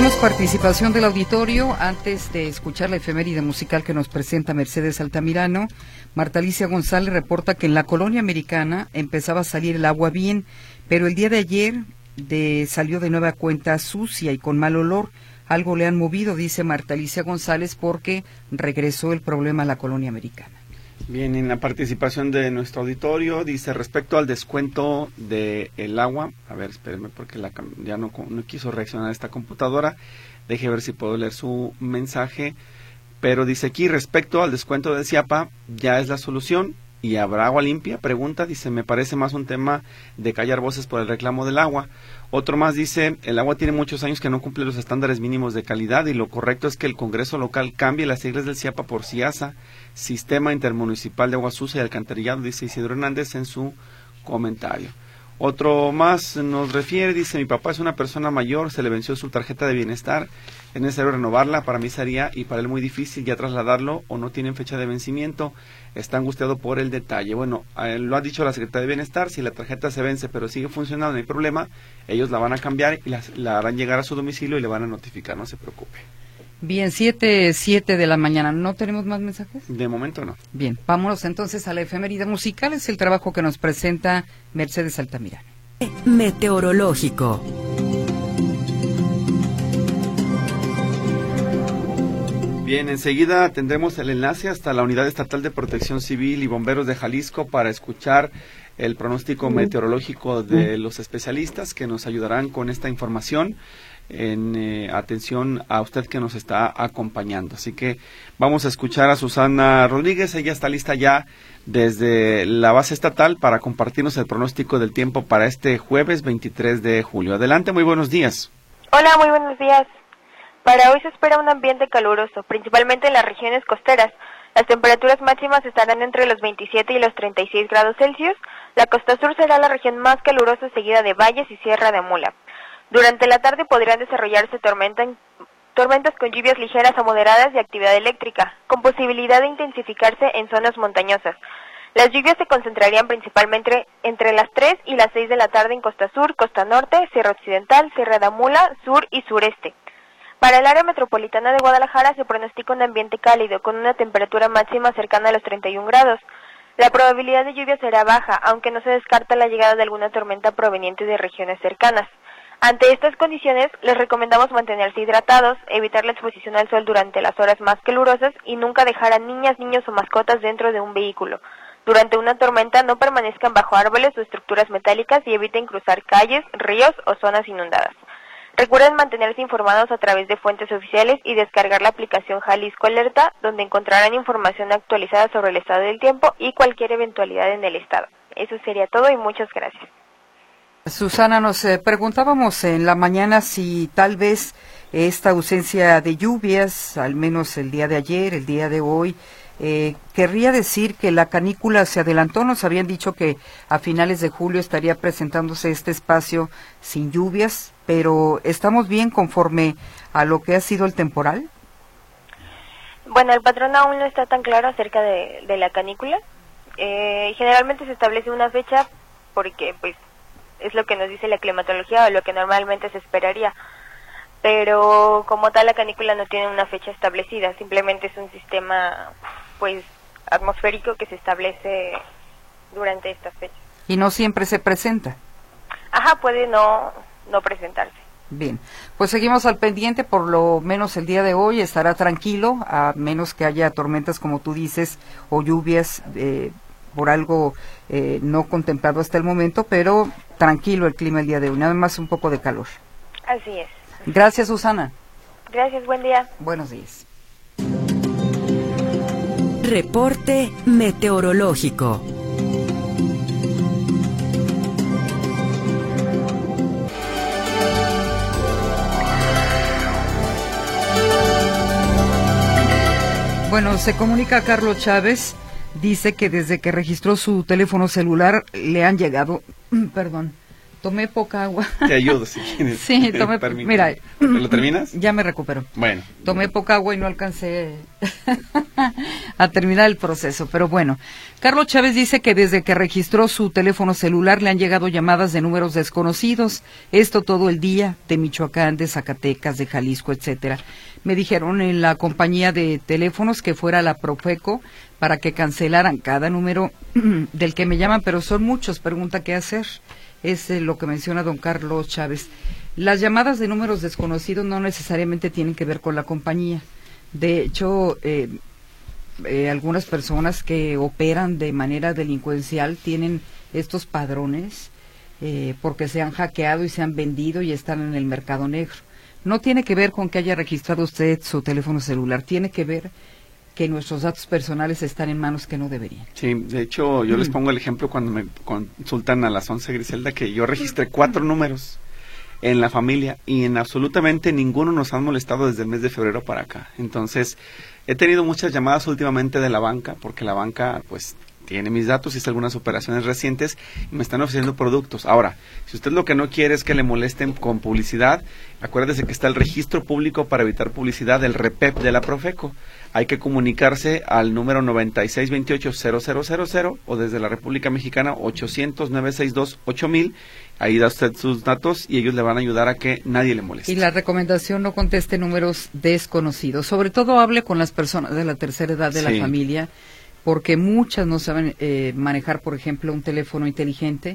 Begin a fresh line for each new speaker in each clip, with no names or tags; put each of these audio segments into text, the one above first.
Tenemos participación del auditorio. Antes de escuchar la efeméride musical que nos presenta Mercedes Altamirano, Marta Alicia González reporta que en la colonia americana empezaba a salir el agua bien, pero el día de ayer salió de nueva cuenta sucia y con mal olor. Algo le han movido, dice Marta Alicia González, porque regresó el problema a la colonia americana.
Bien, en la participación de nuestro auditorio, dice, respecto al descuento del agua, a ver, espérenme porque ya no quiso reaccionar esta computadora, deje ver si puedo leer su mensaje, pero dice aquí, respecto al descuento del CIAPA, ya es la solución, y habrá agua limpia, pregunta, dice, me parece más un tema de callar voces por el reclamo del agua. Otro más dice, el agua tiene muchos años que no cumple los estándares mínimos de calidad y lo correcto es que el Congreso local cambie las siglas del CIAPA por CIASA, Sistema Intermunicipal de Agua Sucia y Alcantarillado, dice Isidro Hernández en su comentario. Otro más nos refiere, dice, mi papá es una persona mayor, se le venció su tarjeta de bienestar, es necesario renovarla, para mí sería y para él muy difícil ya trasladarlo o no tienen fecha de vencimiento, está angustiado por el detalle. Bueno, lo ha dicho la Secretaría de Bienestar, si la tarjeta se vence pero sigue funcionando, no hay problema, ellos la van a cambiar y la harán llegar a su domicilio y le van a notificar, no se preocupe.
Bien, 7:07 de la mañana. ¿No tenemos más mensajes?
De momento no.
Bien, vámonos entonces a la efeméride musical. Es el trabajo que nos presenta Mercedes Altamirano.
Meteorológico.
Bien, enseguida tendremos el enlace hasta la Unidad Estatal de Protección Civil y Bomberos de Jalisco para escuchar el pronóstico meteorológico de los especialistas que nos ayudarán con esta información. En atención a usted que nos está acompañando. Así que vamos a escuchar a Susana Rodríguez, ella está lista ya desde la base estatal para compartirnos el pronóstico del tiempo para este jueves 23 de julio. Adelante, muy buenos días.
Hola, muy buenos días. Para hoy se espera un ambiente caluroso, principalmente en las regiones costeras. Las temperaturas máximas estarán entre los 27 y los 36 grados Celsius. La costa sur será la región más calurosa, seguida de Valles y Sierra de Mula. Durante la tarde podrían desarrollarse tormentas con lluvias ligeras a moderadas y actividad eléctrica, con posibilidad de intensificarse en zonas montañosas. Las lluvias se concentrarían principalmente entre las 3 y las 6 de la tarde en costa sur, costa norte, Sierra Occidental, Sierra de Mula, sur y sureste. Para el área metropolitana de Guadalajara se pronostica un ambiente cálido, con una temperatura máxima cercana a los 31 grados. La probabilidad de lluvia será baja, aunque no se descarta la llegada de alguna tormenta proveniente de regiones cercanas. Ante estas condiciones, les recomendamos mantenerse hidratados, evitar la exposición al sol durante las horas más calurosas y nunca dejar a niñas, niños o mascotas dentro de un vehículo. Durante una tormenta no permanezcan bajo árboles o estructuras metálicas y eviten cruzar calles, ríos o zonas inundadas. Recuerden mantenerse informados a través de fuentes oficiales y descargar la aplicación Jalisco Alerta, donde encontrarán información actualizada sobre el estado del tiempo y cualquier eventualidad en el estado. Eso sería todo y muchas gracias.
Susana, nos preguntábamos en la mañana si tal vez esta ausencia de lluvias, al menos el día de ayer, el día de hoy, querría decir que la canícula se adelantó. Nos habían dicho que a finales de julio estaría presentándose este espacio sin lluvias, pero ¿estamos bien conforme a lo que ha sido el temporal?
Bueno, el patrón aún no está tan claro acerca de la canícula. Generalmente se establece una fecha porque pues es lo que nos dice la climatología o lo que normalmente se esperaría, pero como tal la canícula no tiene una fecha establecida, simplemente es un sistema pues atmosférico que se establece durante estas fechas.
¿Y no siempre se presenta?
Ajá, puede no presentarse.
Bien, pues seguimos al pendiente, por lo menos el día de hoy estará tranquilo, a menos que haya tormentas como tú dices o lluvias por algo no contemplado hasta el momento, pero tranquilo el clima el día de hoy, nada más un poco de calor.
Así es.
Gracias, Susana.
Gracias, buen día.
Buenos días.
Reporte meteorológico.
Bueno, se comunica Carlos Chávez, dice que desde que registró su teléfono celular le han llegado, Tomé poca agua.
Te ayudo si quieres.
Sí, mira.
¿Lo terminas?
Ya me recupero.
Bueno.
Tomé poca agua y no alcancé a terminar el proceso, pero bueno. Carlos Chávez dice que desde que registró su teléfono celular le han llegado llamadas de números desconocidos, esto todo el día, de Michoacán, de Zacatecas, de Jalisco, etcétera. Me dijeron en la compañía de teléfonos que fuera a la Profeco para que cancelaran cada número del que me llaman, pero son muchos, pregunta qué hacer. Es lo que menciona don Carlos Chávez. Las llamadas de números desconocidos no necesariamente tienen que ver con la compañía. De hecho, algunas personas que operan de manera delincuencial tienen estos padrones porque se han hackeado y se han vendido y están en el mercado negro. No tiene que ver con que haya registrado usted su teléfono celular, tiene que ver que nuestros datos personales están en manos que no deberían. Sí,
de hecho, yo les pongo el ejemplo cuando me consultan a las 11, Griselda, que yo registré 4 números en la familia y en absolutamente ninguno nos han molestado desde el mes de febrero para acá. Entonces, he tenido muchas llamadas últimamente de la banca, porque la banca, pues, tiene mis datos, hice algunas operaciones recientes y me están ofreciendo productos. Ahora, si usted lo que no quiere es que le molesten con publicidad, acuérdese que está el registro público para evitar publicidad, el REPEP de la Profeco. Hay que comunicarse al número 9628-0000 o desde la República Mexicana 800-962-8000. Ahí da usted sus datos y ellos le van a ayudar a que nadie le moleste.
Y la recomendación, no conteste números desconocidos. Sobre todo hable con las personas de la tercera edad de la familia, porque muchas no saben manejar, por ejemplo, un teléfono inteligente.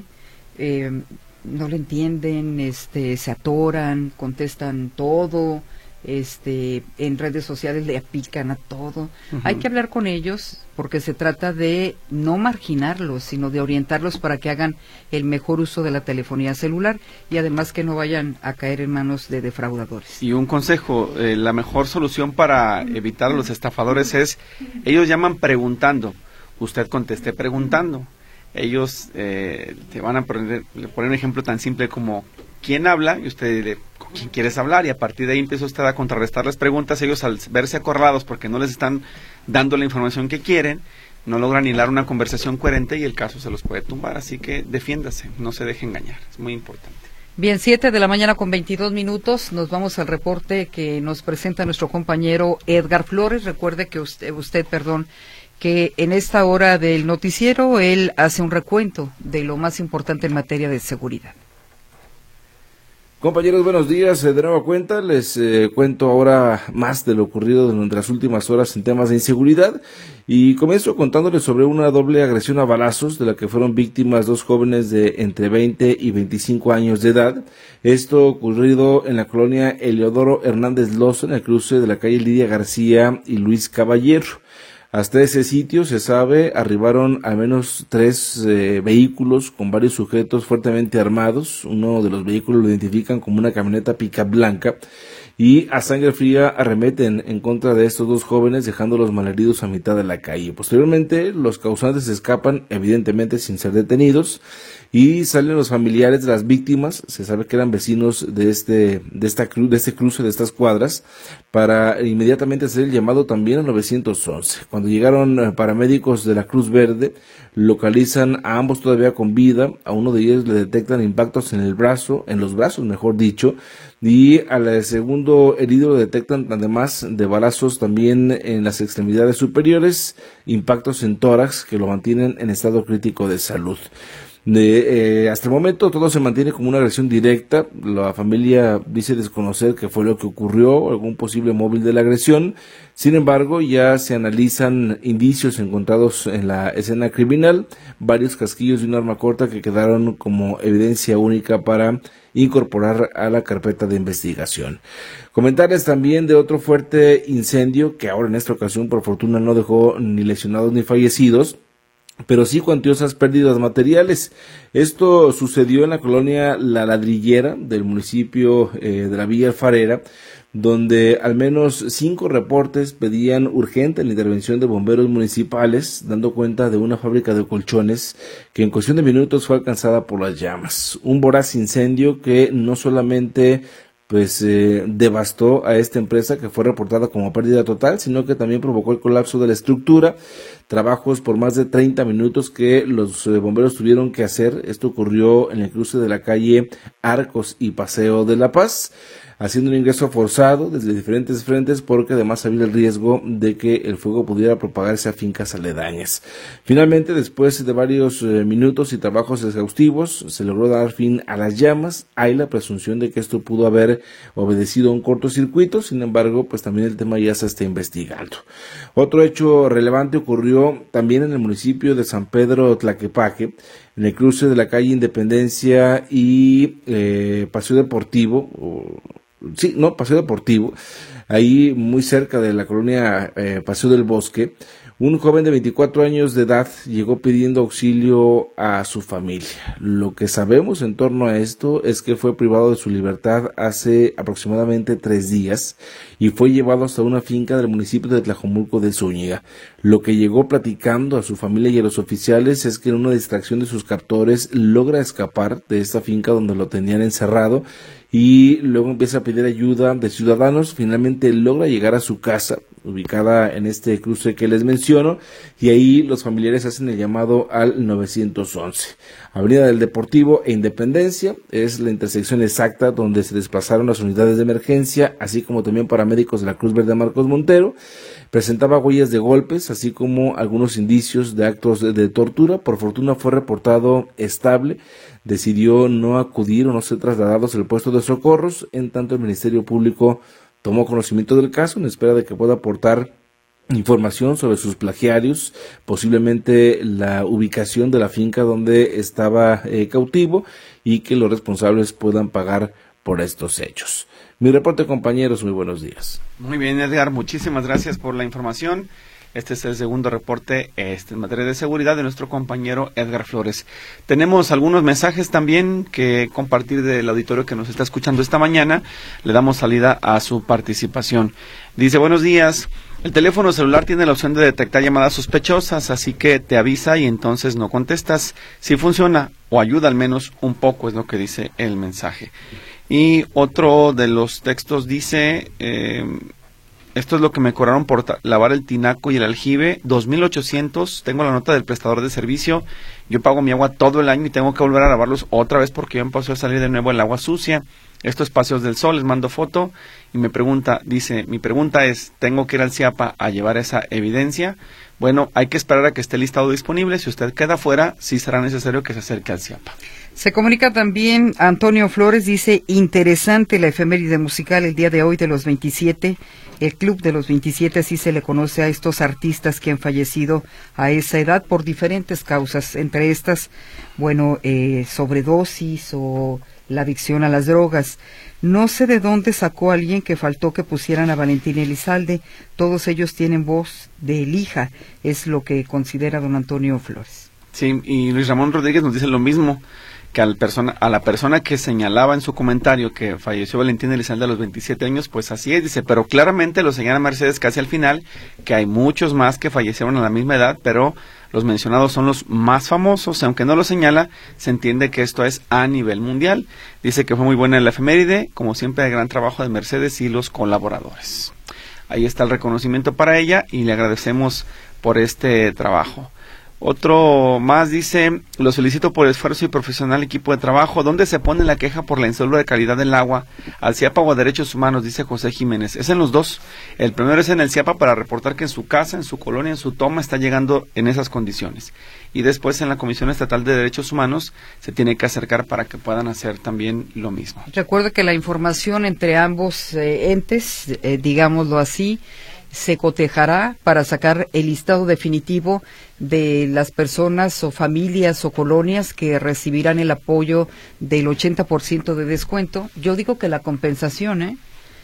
No lo entienden, se atoran, contestan todo. En redes sociales le aplican a todo. Hay que hablar con ellos porque se trata de no marginarlos, sino de orientarlos para que hagan el mejor uso de la telefonía celular y además que no vayan a caer en manos de defraudadores.
Y un consejo, la mejor solución para evitar a los estafadores es, ellos llaman preguntando, usted conteste preguntando. Ellos te van a poner un ejemplo tan simple como ¿quién habla? Y usted le ¿con quién quieres hablar? Y a partir de ahí empieza usted a contrarrestar las preguntas. Ellos, al verse acorralados porque no les están dando la información que quieren, no logran hilar una conversación coherente y el caso se los puede tumbar. Así que defiéndase, no se deje engañar, es muy importante.
Bien, 7:22 a.m, nos vamos al reporte que nos presenta nuestro compañero Edgar Flores. Recuerde que usted, que en esta hora del noticiero él hace un recuento de lo más importante en materia de seguridad.
Compañeros, buenos días. De nueva cuenta les cuento ahora más de lo ocurrido durante las últimas horas en temas de inseguridad y comienzo contándoles sobre una doble agresión a balazos de la que fueron víctimas 2 jóvenes de entre 20 y 25 años de edad. Esto ocurrido en la colonia Eleodoro Hernández Loza, en el cruce de la calle Lidia García y Luis Caballero. Hasta ese sitio, se sabe, arribaron al menos 3 vehículos con varios sujetos fuertemente armados. Uno de los vehículos lo identifican como una camioneta pick-up blanca y a sangre fría arremeten en contra de estos 2 jóvenes, dejándolos malheridos a mitad de la calle. Posteriormente, los causantes escapan, evidentemente sin ser detenidos, y salen los familiares de las víctimas. Se sabe que eran vecinos de este cruce de estas cuadras, para inmediatamente hacer el llamado también al 911. Cuando llegaron paramédicos de la Cruz Verde, localizan a ambos todavía con vida. A uno de ellos le detectan impactos en los brazos, mejor dicho, y al segundo herido le detectan, además de balazos también en las extremidades superiores, impactos en tórax que lo mantienen en estado crítico de salud. Hasta el momento todo se mantiene como una agresión directa. La familia dice desconocer qué fue lo que ocurrió, algún posible móvil de la agresión. Sin embargo, ya se analizan indicios encontrados en la escena criminal, varios casquillos de un arma corta que quedaron como evidencia única para incorporar a la carpeta de investigación. Comentarles también de otro fuerte incendio que ahora en esta ocasión por fortuna no dejó ni lesionados ni fallecidos, pero sí cuantiosas pérdidas materiales. Esto sucedió en la colonia La Ladrillera del municipio de la Villa Alfarera, donde al menos 5 reportes pedían urgente la intervención de bomberos municipales, dando cuenta de una fábrica de colchones que en cuestión de minutos fue alcanzada por las llamas. Un voraz incendio que no solamente pues devastó a esta empresa, que fue reportada como pérdida total, sino que también provocó el colapso de la estructura, trabajos por más de 30 minutos que los bomberos tuvieron que hacer. Esto ocurrió en el cruce de la calle Arcos y Paseo de la Paz, haciendo un ingreso forzado desde diferentes frentes, porque además había el riesgo de que el fuego pudiera propagarse a fincas aledañas. Finalmente, después de varios minutos y trabajos exhaustivos, se logró dar fin a las llamas. Hay la presunción de que esto pudo haber obedecido a un cortocircuito, sin embargo, pues también el tema ya se está investigando. Otro hecho relevante ocurrió también en el municipio de San Pedro Tlaquepaque, en el cruce de la calle Independencia y Paseo Deportivo, Paseo Deportivo, ahí muy cerca de la colonia Paseo del Bosque. Un joven de 24 años de edad llegó pidiendo auxilio a su familia. Lo que sabemos en torno a esto es que fue privado de su libertad hace aproximadamente 3 días y fue llevado hasta una finca del municipio de Tlajomulco de Zúñiga. Lo que llegó platicando a su familia y a los oficiales es que en una distracción de sus captores logra escapar de esta finca donde lo tenían encerrado, y luego empieza a pedir ayuda de ciudadanos. Finalmente logra llegar a su casa, ubicada en este cruce que les menciono, y ahí los familiares hacen el llamado al 911. Avenida del Deportivo e Independencia es la intersección exacta donde se desplazaron las unidades de emergencia, así como también paramédicos de la Cruz Verde Marcos Montero. Presentaba huellas de golpes, así como algunos indicios de actos de tortura. Por fortuna fue reportado estable. Decidió no acudir o no ser trasladados al puesto de socorros, en tanto el Ministerio Público tomó conocimiento del caso en espera de que pueda aportar información sobre sus plagiarios, posiblemente la ubicación de la finca donde estaba cautivo, y que los responsables puedan pagar por estos hechos. Mi reporte, compañeros, muy buenos días.
Muy bien, Edgar, muchísimas gracias por la información. Este es el segundo reporte en materia de seguridad de nuestro compañero Edgar Flores. Tenemos algunos mensajes también que compartir del auditorio que nos está escuchando esta mañana. Le damos salida a su participación. Dice: buenos días. El teléfono celular tiene la opción de detectar llamadas sospechosas, así que te avisa y entonces no contestas. Si funciona o ayuda al menos un poco, es lo que dice el mensaje. Y otro de los textos dice: esto es lo que me cobraron por lavar el tinaco y el aljibe, 2,800. Tengo la nota del prestador de servicio. Yo pago mi agua todo el año y tengo que volver a lavarlos otra vez porque ya empezó a salir de nuevo el agua sucia. Esto es Paseos del Sol, les mando foto. Y mi pregunta es: ¿tengo que ir al CIAPA a llevar esa evidencia? Bueno, hay que esperar a que esté el listado disponible. Si usted queda fuera, sí será necesario que se acerque al CIAPA.
Se comunica también Antonio Flores, dice: interesante la efeméride musical el día de hoy de los 27, el Club de los 27, así se le conoce a estos artistas que han fallecido a esa edad por diferentes causas, entre estas, sobredosis o la adicción a las drogas. No sé de dónde sacó alguien que faltó que pusieran a Valentín Elizalde, todos ellos tienen voz de Elija, es lo que considera don Antonio Flores.
Sí, y Luis Ramón Rodríguez nos dice lo mismo, que a la persona que señalaba en su comentario que falleció Valentín Elizalde a los 27 años, pues así es, dice, pero claramente lo señala Mercedes casi al final, que hay muchos más que fallecieron a la misma edad, pero los mencionados son los más famosos, aunque no lo señala, se entiende que esto es a nivel mundial. Dice que fue muy buena la efeméride, como siempre el gran trabajo de Mercedes y los colaboradores. Ahí está el reconocimiento para ella y le agradecemos por este trabajo. Otro más dice: lo solicito por esfuerzo y profesional equipo de trabajo. ¿Dónde se pone la queja por la insalubre calidad del agua? Al CIAPA o a Derechos Humanos, dice José Jiménez. Es en los dos. El primero es en el CIAPA para reportar que en su casa, en su colonia, en su toma está llegando en esas condiciones. Y después en la Comisión Estatal de Derechos Humanos se tiene que acercar para que puedan hacer también lo mismo.
Recuerdo que la información entre ambos entes, digámoslo así, se cotejará para sacar el listado definitivo de las personas o familias o colonias que recibirán el apoyo del 80% de descuento. Yo digo que la compensación,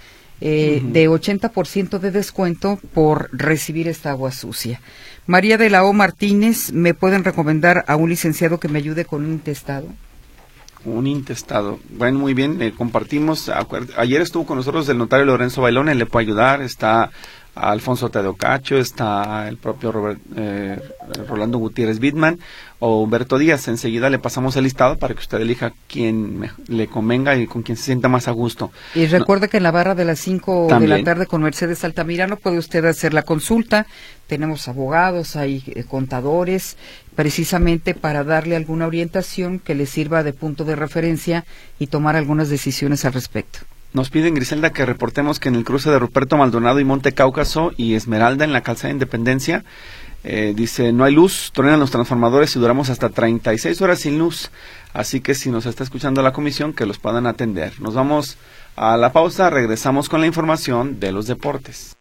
de 80% de descuento por recibir esta agua sucia. María de la O Martínez, ¿me pueden recomendar a un licenciado que me ayude con un intestado?
Un intestado. Bueno, muy bien, compartimos. Ayer estuvo con nosotros el notario Lorenzo Bailón, él le puede ayudar. Está Alfonso Tadeo Cacho, está el propio Rolando Gutiérrez Bitman o Humberto Díaz. Enseguida le pasamos el listado para que usted elija quién le convenga y con quien se sienta más a gusto.
Y recuerde que en la barra de las 5 de la tarde con Mercedes Altamirano puede usted hacer la consulta. Tenemos abogados, hay contadores, precisamente para darle alguna orientación que le sirva de punto de referencia y tomar algunas decisiones al respecto.
Nos piden, Griselda, que reportemos que en el cruce de Ruperto Maldonado y Monte Cáucaso y Esmeralda en la calzada de Independencia, dice, no hay luz, truenan los transformadores y duramos hasta 36 horas sin luz. Así que si nos está escuchando la comisión, que los puedan atender. Nos vamos a la pausa, regresamos con la información de los deportes.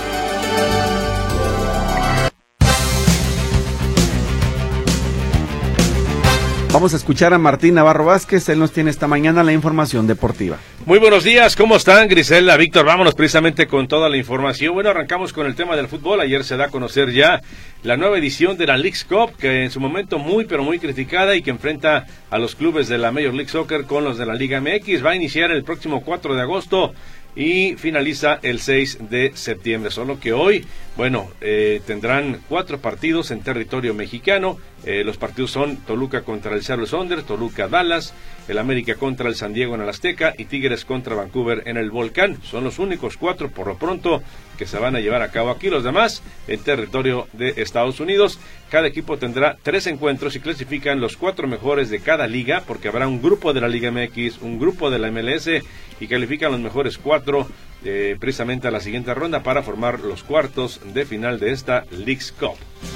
Vamos a escuchar a Martín Navarro Vázquez, él nos tiene esta mañana la información deportiva.
Muy buenos días, ¿cómo están? Griselda, Víctor, vámonos precisamente con toda la información. Bueno, arrancamos con el tema del fútbol. Ayer se da a conocer ya la nueva edición de la Leagues Cup, que en su momento muy pero muy criticada y que enfrenta a los clubes de la Major League Soccer con los de la Liga MX. Va a iniciar el próximo 4 de agosto y finaliza el 6 de septiembre. Solo que hoy, bueno, tendrán 4 partidos en territorio mexicano. Los partidos son Toluca contra el Seattle Sounders, Toluca Dallas, el América contra el San Diego en el Azteca y Tigres contra Vancouver en el Volcán. Son los únicos 4 por lo pronto que se van a llevar a cabo aquí. Los demás en territorio de Estados Unidos. Cada equipo tendrá 3 encuentros y clasifican los 4 mejores de cada liga, porque habrá un grupo de la Liga MX, un grupo de la MLS y califican los mejores 4 precisamente a la siguiente ronda para formar los cuartos de final de esta Leagues Cup.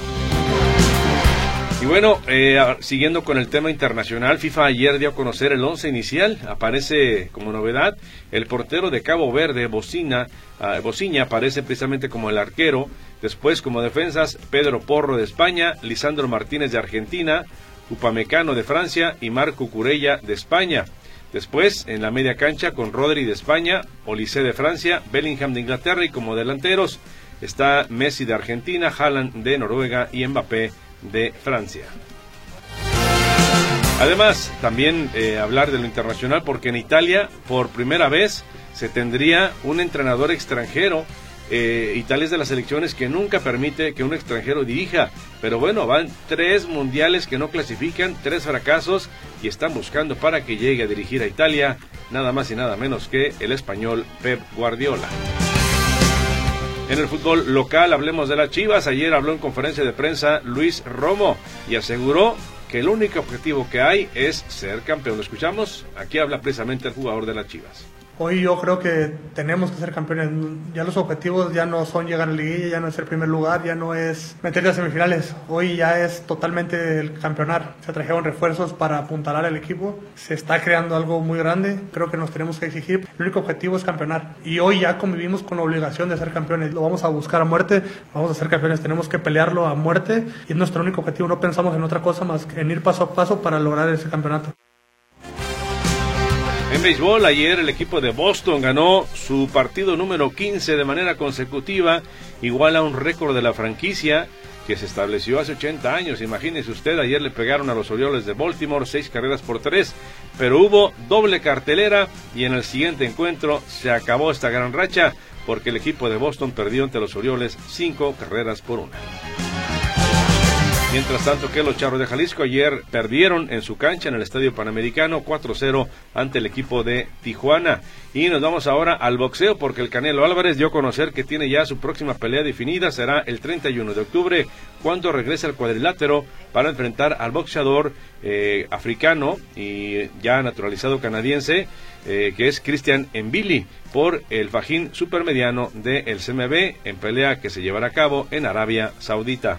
Y bueno, siguiendo con el tema internacional, FIFA ayer dio a conocer el 11 inicial. Aparece como novedad el portero de Cabo Verde, Bociña, aparece precisamente como el arquero. Después como defensas, Pedro Porro de España, Lisandro Martínez de Argentina, Upamecano de Francia y Marco Curella de España. Después, en la media cancha, con Rodri de España, Olise de Francia, Bellingham de Inglaterra y como delanteros está Messi de Argentina, Haaland de Noruega y Mbappé de Francia. Además, también hablar de lo internacional, porque en Italia, por primera vez, se tendría un entrenador extranjero. Italia es de las selecciones que nunca permite que un extranjero dirija, pero bueno, van 3 mundiales que no clasifican, 3 fracasos y están buscando para que llegue a dirigir a Italia, nada más y nada menos que el español Pep Guardiola. En el fútbol local hablemos de las Chivas. Ayer habló en conferencia de prensa Luis Romo y aseguró que el único objetivo que hay es ser campeón. Lo escuchamos, aquí habla precisamente el jugador de las Chivas.
Hoy yo creo que tenemos que ser campeones. Ya los objetivos ya no son llegar a la liguilla, ya no es el primer lugar, ya no es meterse a semifinales. Hoy ya es totalmente el campeonar. Se trajeron refuerzos para apuntalar al equipo. Se está creando algo muy grande. Creo que nos tenemos que exigir. El único objetivo es campeonar. Y hoy ya convivimos con la obligación de ser campeones. Lo vamos a buscar a muerte, vamos a ser campeones. Tenemos que pelearlo a muerte y es nuestro único objetivo. No pensamos en otra cosa más que en ir paso a paso para lograr ese campeonato.
En béisbol, ayer el equipo de Boston ganó su partido número 15 de manera consecutiva, igual a un récord de la franquicia que se estableció hace 80 años. Imagínese usted, ayer le pegaron a los Orioles de Baltimore 6-3, pero hubo doble cartelera y en el siguiente encuentro se acabó esta gran racha porque el equipo de Boston perdió ante los Orioles 5-1. Mientras tanto que los Charros de Jalisco ayer perdieron en su cancha en el Estadio Panamericano 4-0 ante el equipo de Tijuana. Y nos vamos ahora al boxeo porque el Canelo Álvarez dio a conocer que tiene ya su próxima pelea definida. Será el 31 de octubre cuando regrese al cuadrilátero para enfrentar al boxeador africano y ya naturalizado canadiense que es Christian Mbili por el fajín supermediano del CMB en pelea que se llevará a cabo en Arabia Saudita.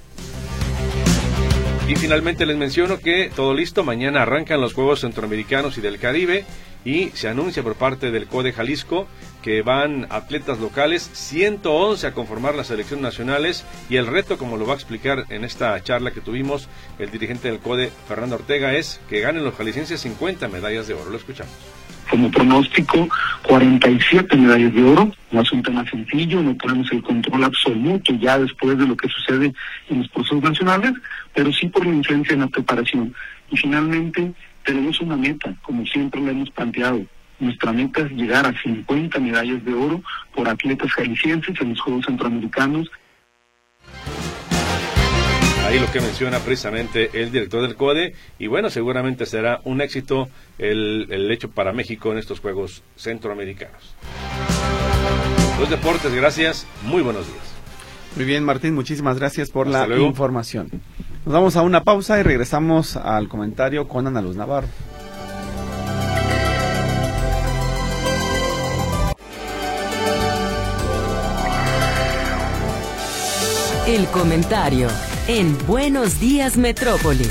Y finalmente les menciono que todo listo, mañana arrancan los Juegos Centroamericanos y del Caribe y se anuncia por parte del CODE Jalisco que van atletas locales, 111 a conformar las selecciones nacionales y el reto, como lo va a explicar en esta charla que tuvimos el dirigente del CODE, Fernando Ortega, es que ganen los jaliscienses 50 medallas de oro. Lo escuchamos.
Como pronóstico, 47 medallas de oro. No es un tema sencillo, no tenemos el control absoluto ya después de lo que sucede en los procesos nacionales, pero sí por la influencia en la preparación. Y finalmente tenemos una meta, como siempre lo hemos planteado, Nuestra meta es llegar a 50 medallas de oro por atletas jaliscienses en los Juegos Centroamericanos.
Ahí lo que menciona precisamente el director del CODE, y bueno, seguramente será un éxito el hecho para México en estos Juegos Centroamericanos. Los deportes, gracias, muy buenos días.
Muy bien, Martín, muchísimas gracias por
Hasta
la
luego.
información. Nos vamos a una pausa y regresamos al comentario con Ana Luz Navarro.
El comentario en Buenos Días Metrópoli.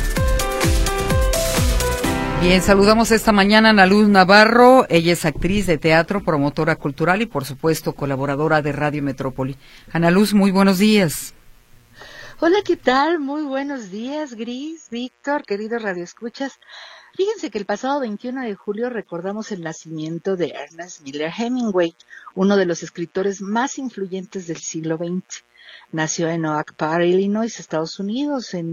Bien, saludamos esta mañana a Ana Luz Navarro. Ella es actriz de teatro, promotora cultural y, por supuesto, colaboradora de Radio Metrópoli. Ana Luz, muy buenos días.
Hola, ¿qué tal? Muy buenos días, Gris, Víctor, queridos radioescuchas. Fíjense que el pasado 21 de julio recordamos el nacimiento de Ernest Miller Hemingway, uno de los escritores más influyentes del siglo XX. Nació en Oak Park, Illinois, Estados Unidos, en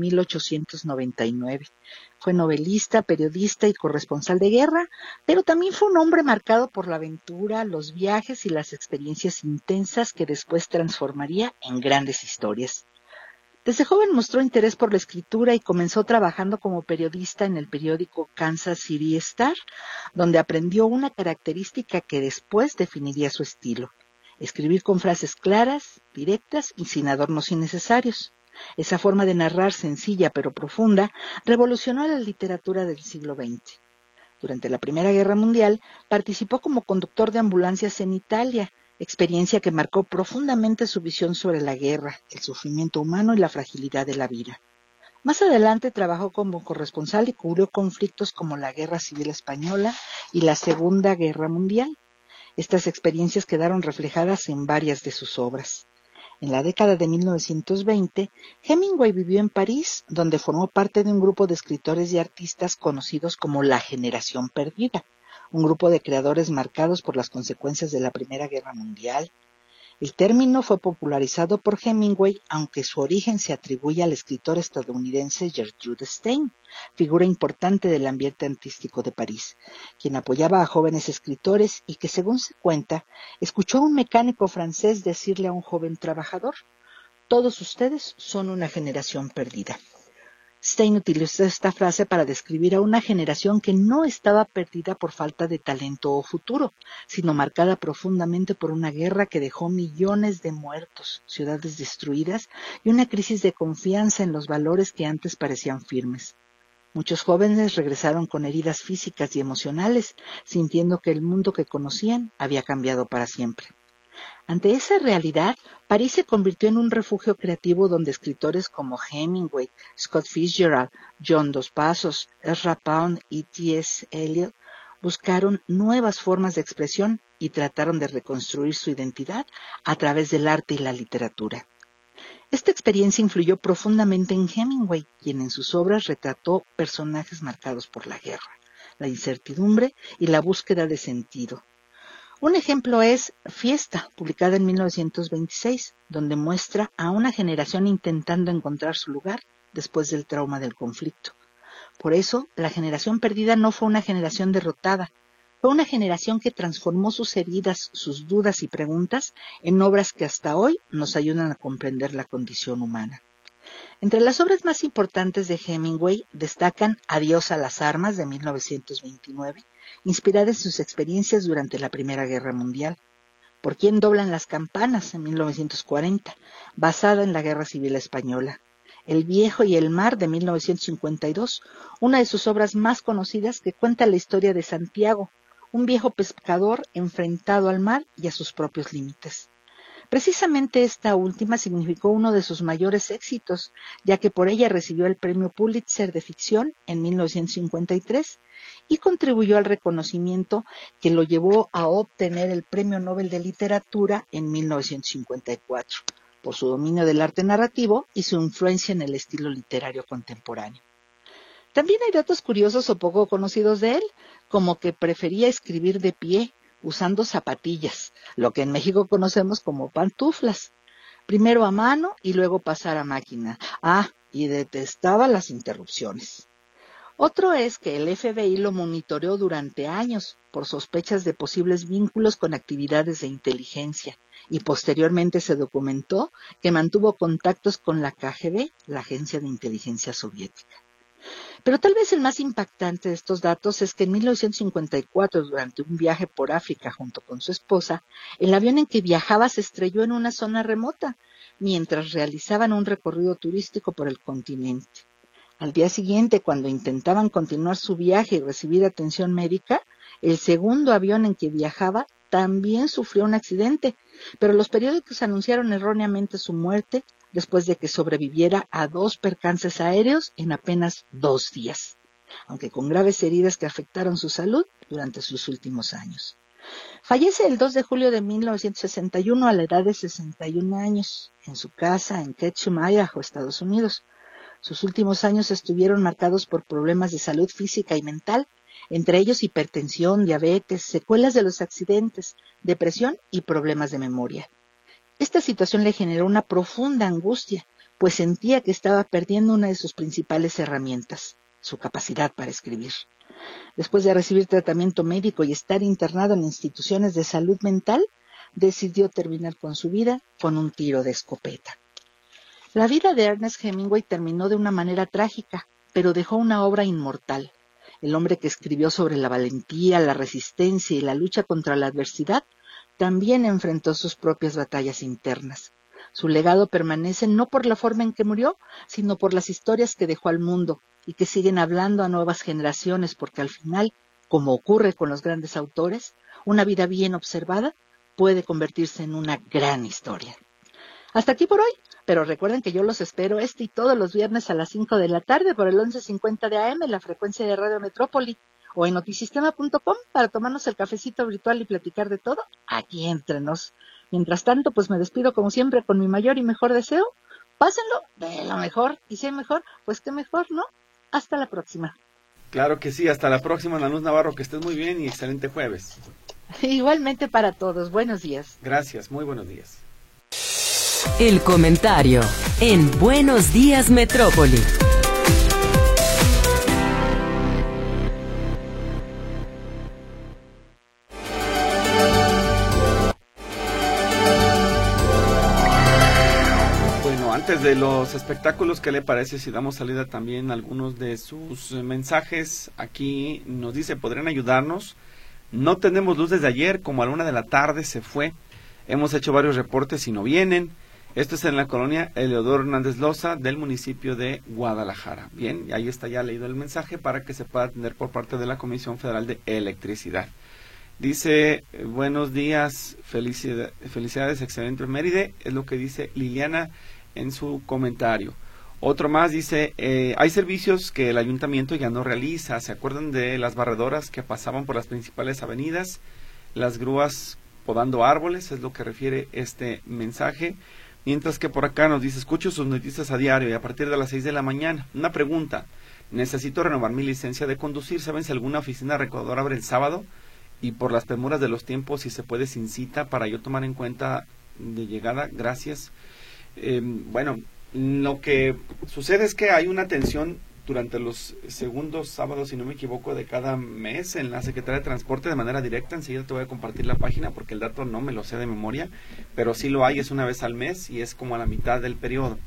1899. Fue novelista, periodista y corresponsal de guerra, pero también fue un hombre marcado por la aventura, los viajes y las experiencias intensas que después transformaría en grandes historias. Desde joven mostró interés por la escritura y comenzó trabajando como periodista en el periódico Kansas City Star, donde aprendió una característica que después definiría su estilo: escribir con frases claras, directas y sin adornos innecesarios. Esa forma de narrar sencilla pero profunda revolucionó la literatura del siglo XX. Durante la Primera Guerra Mundial participó como conductor de ambulancias en Italia, experiencia que marcó profundamente su visión sobre la guerra, el sufrimiento humano y la fragilidad de la vida. Más adelante trabajó como corresponsal y cubrió conflictos como la Guerra Civil Española y la Segunda Guerra Mundial. Estas experiencias quedaron reflejadas en varias de sus obras. En la década de 1920, Hemingway vivió en París, donde formó parte de un grupo de escritores y artistas conocidos como la Generación Perdida, un grupo de creadores marcados por las consecuencias de la Primera Guerra Mundial. El término fue popularizado por Hemingway, aunque su origen se atribuye al escritor estadounidense Gertrude Stein, figura importante del ambiente artístico de París, quien apoyaba a jóvenes escritores y que, según se cuenta, escuchó a un mecánico francés decirle a un joven trabajador: «Todos ustedes son una generación perdida». Stein utilizó esta frase para describir a una generación que no estaba perdida por falta de talento o futuro, sino marcada profundamente por una guerra que dejó millones de muertos, ciudades destruidas y una crisis de confianza en los valores que antes parecían firmes. Muchos jóvenes regresaron con heridas físicas y emocionales, sintiendo que el mundo que conocían había cambiado para siempre. Ante esa realidad, París se convirtió en un refugio creativo donde escritores como Hemingway, Scott Fitzgerald, John Dos Passos, Ezra Pound y T.S. Eliot buscaron nuevas formas de expresión y trataron de reconstruir su identidad a través del arte y la literatura. Esta experiencia influyó profundamente en Hemingway, quien en sus obras retrató personajes marcados por la guerra, la incertidumbre y la búsqueda de sentido. Un ejemplo es Fiesta, publicada en 1926, donde muestra a una generación intentando encontrar su lugar después del trauma del conflicto. Por eso, la generación perdida no fue una generación derrotada, fue una generación que transformó sus heridas, sus dudas y preguntas en obras que hasta hoy nos ayudan a comprender la condición humana. Entre las obras más importantes de Hemingway destacan Adiós a las armas, de 1929, inspirada en sus experiencias durante la Primera Guerra Mundial. ¿Por quién doblan las campanas?, en 1940, basada en la Guerra Civil Española. El viejo y el mar, de 1952, una de sus obras más conocidas que cuenta la historia de Santiago, un viejo pescador enfrentado al mar y a sus propios límites. Precisamente esta última significó uno de sus mayores éxitos, ya que por ella recibió el Premio Pulitzer de Ficción en 1953 y contribuyó al reconocimiento que lo llevó a obtener el Premio Nobel de Literatura en 1954, por su dominio del arte narrativo y su influencia en el estilo literario contemporáneo. También hay datos curiosos o poco conocidos de él, como que prefería escribir de pie, usando zapatillas, lo que en México conocemos como pantuflas, primero a mano y luego pasar a máquina. Y detestaba las interrupciones. Otro es que el FBI lo monitoreó durante años por sospechas de posibles vínculos con actividades de inteligencia y posteriormente se documentó que mantuvo contactos con la KGB, la agencia de inteligencia soviética. Pero tal vez el más impactante de estos datos es que en 1954, durante un viaje por África junto con su esposa, el avión en que viajaba se estrelló en una zona remota, mientras realizaban un recorrido turístico por el continente. Al día siguiente, cuando intentaban continuar su viaje y recibir atención médica, el segundo avión en que viajaba también sufrió un accidente, pero los periódicos anunciaron erróneamente su muerte después de que sobreviviera a 2 percances aéreos en apenas 2 días, aunque con graves heridas que afectaron su salud durante sus últimos años. Fallece el 2 de julio de 1961 a la edad de 61 años, en su casa en Ketchum, Idaho, Estados Unidos. Sus últimos años estuvieron marcados por problemas de salud física y mental, entre ellos hipertensión, diabetes, secuelas de los accidentes, depresión y problemas de memoria. Esta situación le generó una profunda angustia, pues sentía que estaba perdiendo una de sus principales herramientas, su capacidad para escribir. Después de recibir tratamiento médico y estar internado en instituciones de salud mental, decidió terminar con su vida con un tiro de escopeta. La vida de Ernest Hemingway terminó de una manera trágica, pero dejó una obra inmortal. El hombre que escribió sobre la valentía, la resistencia y la lucha contra la adversidad, también enfrentó sus propias batallas internas. Su legado permanece no por la forma en que murió, sino por las historias que dejó al mundo y que siguen hablando a nuevas generaciones, porque al final, como ocurre con los grandes autores, una vida bien observada puede convertirse en una gran historia. Hasta aquí por hoy, pero recuerden que yo los espero este y todos los viernes a las 5 de la tarde por el 1150 de AM, la frecuencia de Radio Metrópoli, o en notisistema.com para tomarnos el cafecito virtual y platicar de todo aquí entre nos. Mientras tanto, pues me despido como siempre con mi mayor y mejor deseo. Pásenlo de lo mejor, y si hay mejor, pues qué mejor, ¿no? Hasta la próxima.
Claro que sí, hasta la próxima, Ana Luz Navarro, que estés muy bien y excelente jueves.
Igualmente para todos, buenos días.
Gracias, muy buenos días.
El comentario en Buenos Días Metrópoli.
Bueno, antes de los espectáculos, ¿qué le parece si damos salida también a algunos de sus mensajes? Aquí nos dice, ¿podrían ayudarnos? No tenemos luz desde ayer, como a la 1 de la tarde se fue. Hemos hecho varios reportes y no vienen. Esto es en la colonia Eleodoro Hernández Loza del municipio de Guadalajara. Bien, ahí está ya leído el mensaje para que se pueda atender por parte de la Comisión Federal de Electricidad. Dice, buenos días, felicidades, excelente Méride, es lo que dice Liliana en su comentario. Otro más dice, hay servicios que el ayuntamiento ya no realiza. ¿Se acuerdan de las barredoras que pasaban por las principales avenidas? Las grúas podando árboles, es lo que refiere este mensaje. Mientras que por acá nos dice, escucho sus noticias a diario y a partir de las 6 de la mañana. Una pregunta, necesito renovar mi licencia de conducir. ¿Saben si alguna oficina recaudadora abre el sábado? Y por las premuras de los tiempos, si se puede sin cita para yo tomar en cuenta de llegada. Gracias. Bueno, lo que sucede es que hay una atención durante los segundos sábados, si no me equivoco, de cada mes en la Secretaría de Transporte de manera directa. Enseguida te voy a compartir la página porque el dato no me lo sé de memoria, pero sí lo hay, es una vez al mes y es como a la mitad del periodo.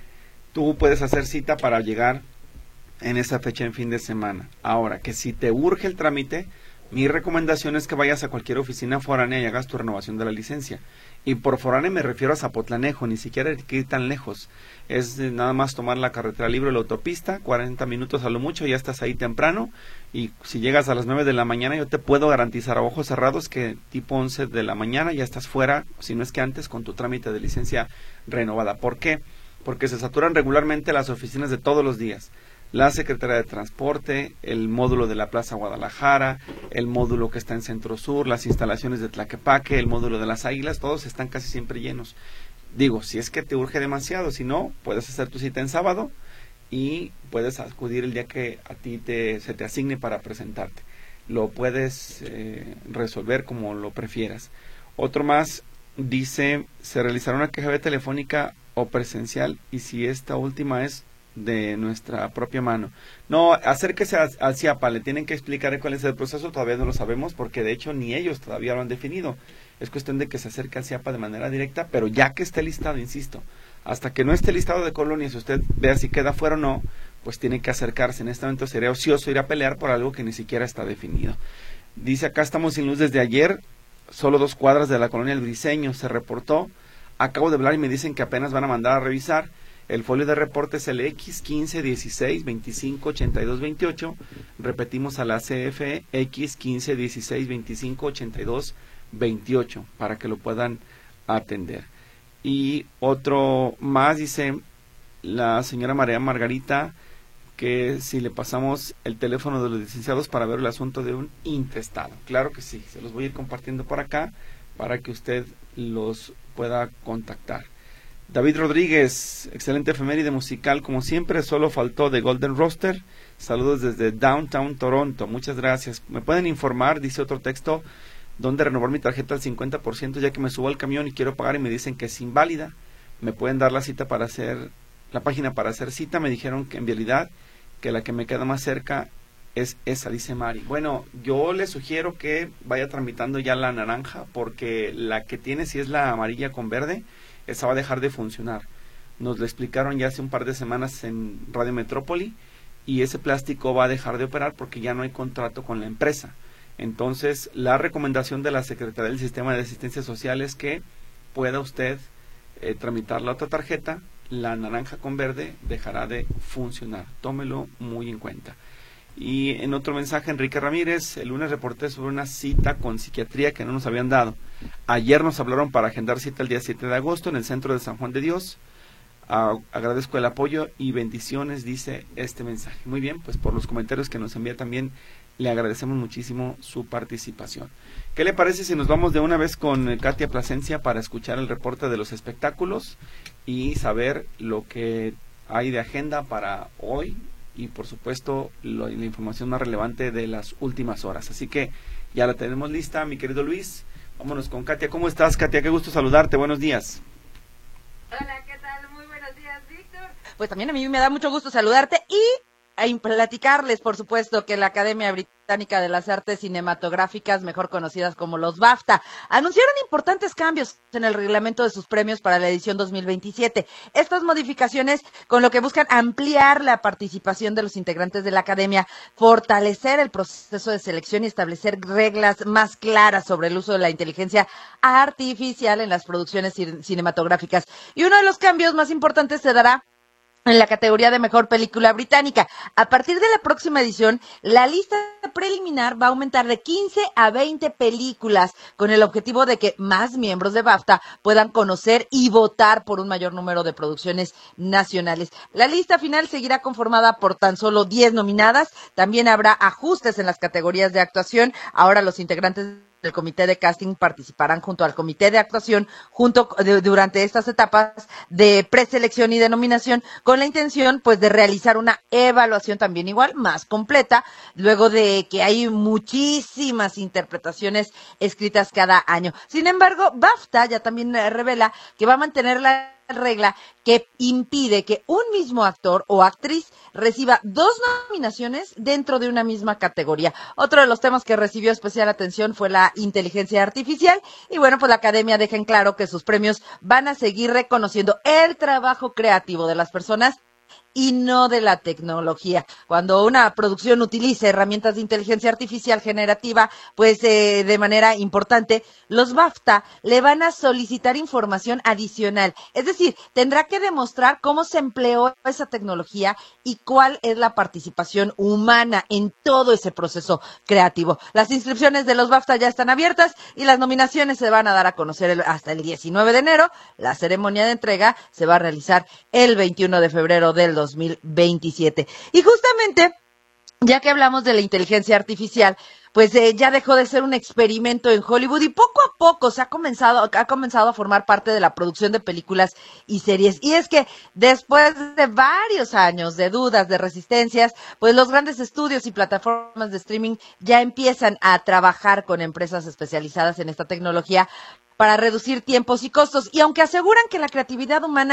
Tú puedes hacer cita para llegar en esa fecha en fin de semana. Ahora, que si te urge el trámite, mi recomendación es que vayas a cualquier oficina foránea y hagas tu renovación de la licencia. Y por foránea me refiero a Zapotlanejo, ni siquiera hay que ir tan lejos. Es nada más tomar la carretera libre, la autopista, 40 minutos a lo mucho, ya estás ahí temprano. Y si llegas a las 9 de la mañana, yo te puedo garantizar a ojos cerrados que tipo 11 de la mañana ya estás fuera, si no es que antes, con tu trámite de licencia renovada. ¿Por qué? Porque se saturan regularmente las oficinas de todos los días. La Secretaría de Transporte, el módulo de la Plaza Guadalajara, el módulo que está en Centro Sur, las instalaciones de Tlaquepaque, el módulo de las Águilas, todos están casi siempre llenos. Digo, si es que te urge demasiado, si no, puedes hacer tu cita en sábado y puedes acudir el día que a ti se te asigne para presentarte. Lo puedes resolver como lo prefieras. Otro más dice, se realizará una queja telefónica o presencial y si esta última es de nuestra propia mano. No, acérquese al CIAPA, le tienen que explicar cuál es el proceso, todavía no lo sabemos, porque de hecho ni ellos todavía lo han definido. Es cuestión de que se acerque al CIAPA de manera directa, pero ya que esté listado, insisto, hasta que no esté listado de colonias, usted vea si queda fuera o no, pues tiene que acercarse. En este momento sería ocioso ir a pelear por algo que ni siquiera está definido. Dice acá, estamos sin luz desde ayer, solo 2 cuadras de la colonia El Briseño, se reportó. Acabo de hablar y me dicen que apenas van a mandar a revisar. El folio de reporte es el X15 16 25 82 28. Repetimos a la CFE X15 16 25 82 28 para que lo puedan atender. Y otro más, dice la señora María Margarita, que si le pasamos el teléfono de los licenciados para ver el asunto de un intestado. Claro que sí, se los voy a ir compartiendo por acá para que usted los pueda contactar. David Rodríguez, excelente efeméride musical, como siempre, solo faltó The Golden Roster. Saludos desde Downtown Toronto, muchas gracias. ¿Me pueden informar, dice otro texto, dónde renovar mi tarjeta al 50%, ya que me subo al camión y quiero pagar y me dicen que es inválida? ¿Me pueden dar la cita para hacer, la página para hacer cita? Me dijeron que en realidad que la que me queda más cerca es esa, dice Mari. Bueno, yo le sugiero que vaya tramitando ya la naranja, porque la que tiene, si es la amarilla con verde, esa va a dejar de funcionar. Nos lo explicaron ya hace un par de semanas en Radio Metrópoli, y ese plástico va a dejar de operar porque ya no hay contrato con la empresa. Entonces, la recomendación de la Secretaría del Sistema de Asistencia Social es que pueda usted tramitar la otra tarjeta. La naranja con verde dejará de funcionar. Tómelo muy en cuenta. Y en otro mensaje, Enrique Ramírez, el lunes reporté sobre una cita con psiquiatría que no nos habían dado. Ayer nos hablaron para agendar cita el día 7 de agosto en el centro de San Juan de Dios. Agradezco el apoyo y bendiciones, dice este mensaje. Muy bien, pues por los comentarios que nos envía también le agradecemos muchísimo su participación. ¿Qué le parece si nos vamos de una vez con Katia Plasencia para escuchar el reporte de los espectáculos y saber lo que hay de agenda para hoy y por supuesto la información más relevante de las últimas horas? Así que ya la tenemos lista, mi querido Luis. Vámonos con Katia. ¿Cómo estás, Katia? Qué gusto saludarte. Buenos días.
Hola, ¿qué tal? Muy buenos días, Víctor. Pues también a mí me da mucho gusto saludarte y platicarles, por supuesto, que la Academia Británica de las Artes Cinematográficas, mejor conocidas como los BAFTA, anunciaron importantes cambios en el reglamento de sus premios para la edición 2027. Estas modificaciones con lo que buscan ampliar la participación de los integrantes de la Academia, fortalecer el proceso de selección y establecer reglas más claras sobre el uso de la inteligencia artificial en las producciones cinematográficas. Y uno de los cambios más importantes se dará en la categoría de mejor película británica. A partir de la próxima edición, la lista preliminar va a aumentar de 15 a 20 películas, con el objetivo de que más miembros de BAFTA puedan conocer y votar por un mayor número de producciones nacionales. La lista final seguirá conformada por tan solo 10 nominadas. También habrá ajustes en las categorías de actuación. Ahora los integrantes del comité de casting participarán junto al comité de actuación durante estas etapas de preselección y de nominación, con la intención pues de realizar una evaluación también igual más completa, luego de que hay muchísimas interpretaciones escritas cada año. Sin embargo, BAFTA ya también revela que va a mantener la regla que impide que un mismo actor o actriz reciba 2 nominaciones dentro de una misma categoría. Otro de los temas que recibió especial atención fue la inteligencia artificial y bueno, pues la Academia deja en claro que sus premios van a seguir reconociendo el trabajo creativo de las personas y no de la tecnología. Cuando una producción utilice herramientas de inteligencia artificial generativa, pues de manera importante, los BAFTA le van a solicitar información adicional. Es decir, tendrá que demostrar cómo se empleó esa tecnología y cuál es la participación humana en todo ese proceso creativo. Las inscripciones de los BAFTA ya están abiertas y las nominaciones se van a dar a conocer hasta el 19 de enero. La ceremonia de entrega se va a realizar el 21 de febrero del 2027. Y justamente, ya que hablamos de la inteligencia artificial, pues ya dejó de ser un experimento en Hollywood y poco a poco ha comenzado a formar parte de la producción de películas y series. Y es que después de varios años de dudas, de resistencias, pues los grandes estudios y plataformas de streaming ya empiezan a trabajar con empresas especializadas en esta tecnología para reducir tiempos y costos. Y aunque aseguran que la creatividad humana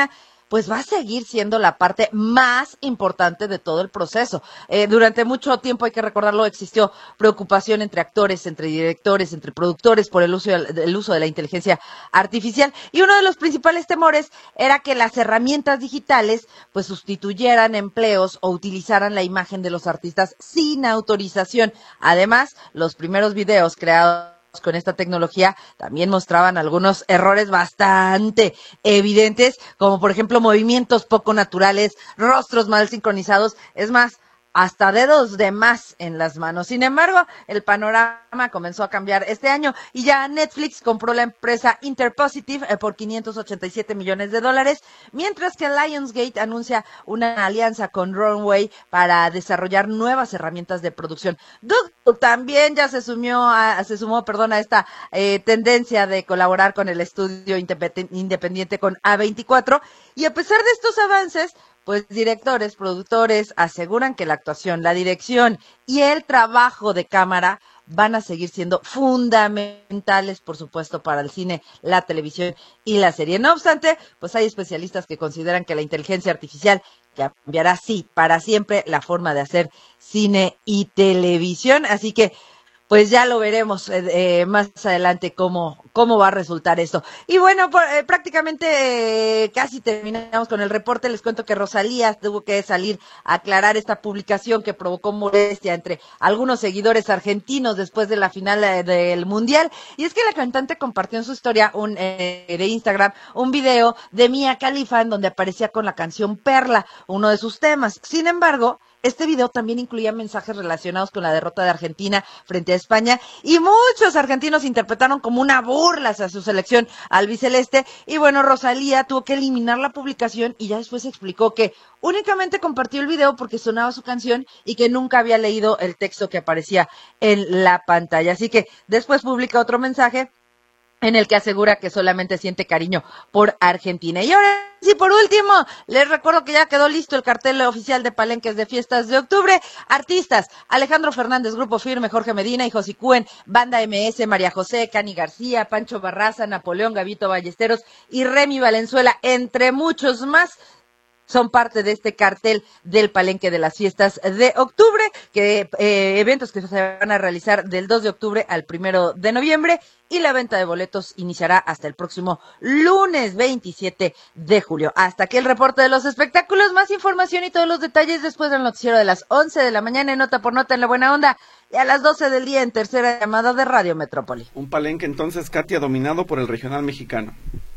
pues va a seguir siendo la parte más importante de todo el proceso. Durante mucho tiempo, hay que recordarlo, existió preocupación entre actores, entre directores, entre productores por el uso de la inteligencia artificial, y uno de los principales temores era que las herramientas digitales pues sustituyeran empleos o utilizaran la imagen de los artistas sin autorización. Además, los primeros videos creados con esta tecnología también mostraban algunos errores bastante evidentes, como por ejemplo movimientos poco naturales, rostros mal sincronizados, es más, hasta dedos de más en las manos. Sin embargo, el panorama comenzó a cambiar este año y ya Netflix compró la empresa Interpositive por $587 millones, mientras que Lionsgate anuncia una alianza con Runway para desarrollar nuevas herramientas de producción. Google también ya se sumó a esta tendencia de colaborar con el estudio independiente con A24, y a pesar de estos avances, pues directores, productores aseguran que la actuación, la dirección y el trabajo de cámara van a seguir siendo fundamentales, por supuesto, para el cine, la televisión y la serie. No obstante, pues hay especialistas que consideran que la inteligencia artificial cambiará, sí, para siempre la forma de hacer cine y televisión. Así que pues ya lo veremos más adelante cómo va a resultar esto. Y bueno, prácticamente casi terminamos con el reporte. Les cuento que Rosalía tuvo que salir a aclarar esta publicación que provocó molestia entre algunos seguidores argentinos después de la final del Mundial. Y es que la cantante compartió en su historia de Instagram un video de Mia Khalifa en donde aparecía con la canción Perla, uno de sus temas. Sin embargo, este video también incluía mensajes relacionados con la derrota de Argentina frente a España, y muchos argentinos interpretaron como una burla hacia su selección albiceleste. Y bueno, Rosalía tuvo que eliminar la publicación y ya después explicó que únicamente compartió el video porque sonaba su canción y que nunca había leído el texto que aparecía en la pantalla. Así que después publica otro mensaje en el que asegura que solamente siente cariño por Argentina. Y ahora sí, por último, les recuerdo que ya quedó listo el cartel oficial de palenques de fiestas de octubre. Artistas: Alejandro Fernández, Grupo Firme, Jorge Medina y Josy Cuen, Banda MS, María José, Cani García, Pancho Barraza, Napoleón, Gavito Ballesteros y Remy Valenzuela, entre muchos más, son parte de este cartel del palenque de las fiestas de octubre, que eventos que se van a realizar del 2 de octubre al 1 de noviembre, y la venta de boletos iniciará hasta el próximo lunes 27 de julio. Hasta aquí el reporte de los espectáculos. Más información y todos los detalles después del noticiero de las 11 de la mañana en Nota por Nota en La Buena Onda, y a las 12 del día en Tercera Llamada de Radio Metrópoli.
Un palenque entonces, Katia, dominado por el regional mexicano.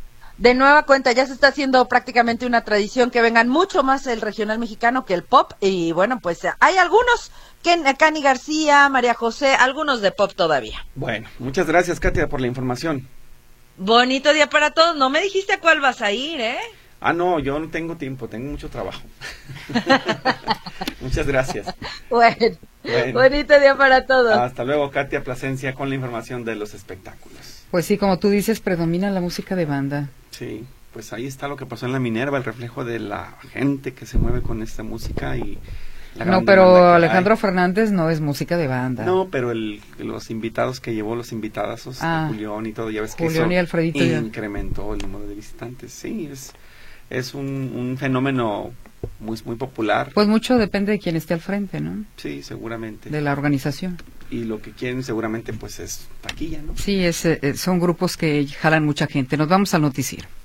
De nueva cuenta, ya se está haciendo prácticamente una tradición que vengan mucho más el regional mexicano que el pop. Y bueno, pues hay algunos, Cani García, María José, algunos de pop todavía.
Bueno, muchas gracias, Katia, por la información.
Bonito día para todos. No me dijiste a cuál vas a ir, ¿eh?
No, yo no tengo tiempo, tengo mucho trabajo. Muchas gracias.
Bueno, bonito día para todos.
Hasta luego, Katia Plasencia, con la información de los espectáculos.
Pues sí, como tú dices, predomina la música de banda.
Sí, pues ahí está lo que pasó en la Minerva, el reflejo de la gente que se mueve con esta música y la gran
pero
demanda que
Alejandro
hay.
Fernández no es música de banda.
No, pero los invitados que llevó, los invitadazos de Julián y todo, ya ves que
Julián y Alfredito
incrementó el número de visitantes. Sí, es un fenómeno muy popular.
Pues mucho depende de quién esté al frente, ¿no?
Sí, seguramente.
De la organización.
Y lo que quieren seguramente pues es taquilla, ¿no?
Sí, son grupos que jalan mucha gente. Nos vamos al noticiero.